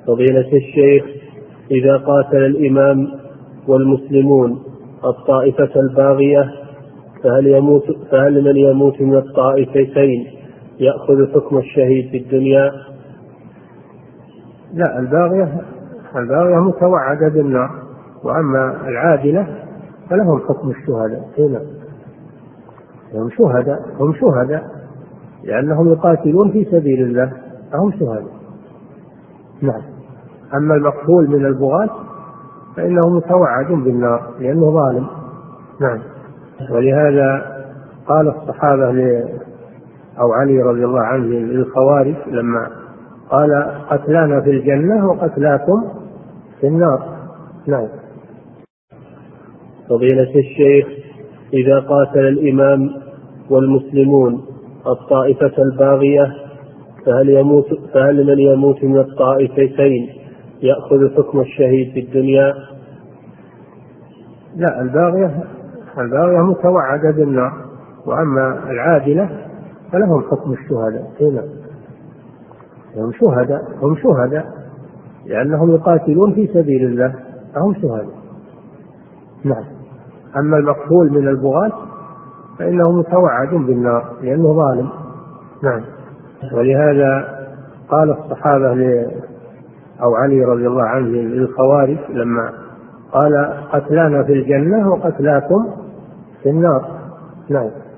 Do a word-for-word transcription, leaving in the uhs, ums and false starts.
فضيلة الشيخ، إذا قاتل الإمام والمسلمون الطائفة الباغية فهل, يموت فهل من يموت من الطائفتين يأخذ حكم الشهيد في الدنيا؟ لا، الباغية الباغية متوعدة بالنار، وأما العادلة فلهم حكم الشهداء. هنا هم شهداء هم شهداء لأنهم يقاتلون في سبيل الله فهم شهداء. نعم. أما المقتول من البغاة فإنه متوعد بالنار لأنه ظالم. نعم. ولهذا قال الصحابة أو علي رضي الله عنه للخوارج لما قال قتلانا في الجنة وقتلاكم في النار. نعم. فضيلة الشيخ، إذا قاتل الإمام والمسلمون الطائفة الباغية فهل, يموت فهل من يموت من الطائفتين يأخذ حكم الشهيد في الدنيا؟ لا، الباغية الباغية متوعدة بالنار، وأما العادلة فلهم حكم الشهداء. هنا هم شهداء هم شهداء لأنهم يقاتلون في سبيل الله فهم شهداء. نعم. أما المقتول من البغاة فإنه متوعد بالنار لأنه ظالم. نعم. ولهذا قال الصحابة أو علي رضي الله عنه للخوارج لما قال قتلانا في الجنة وقتلاكم في النار. نعم.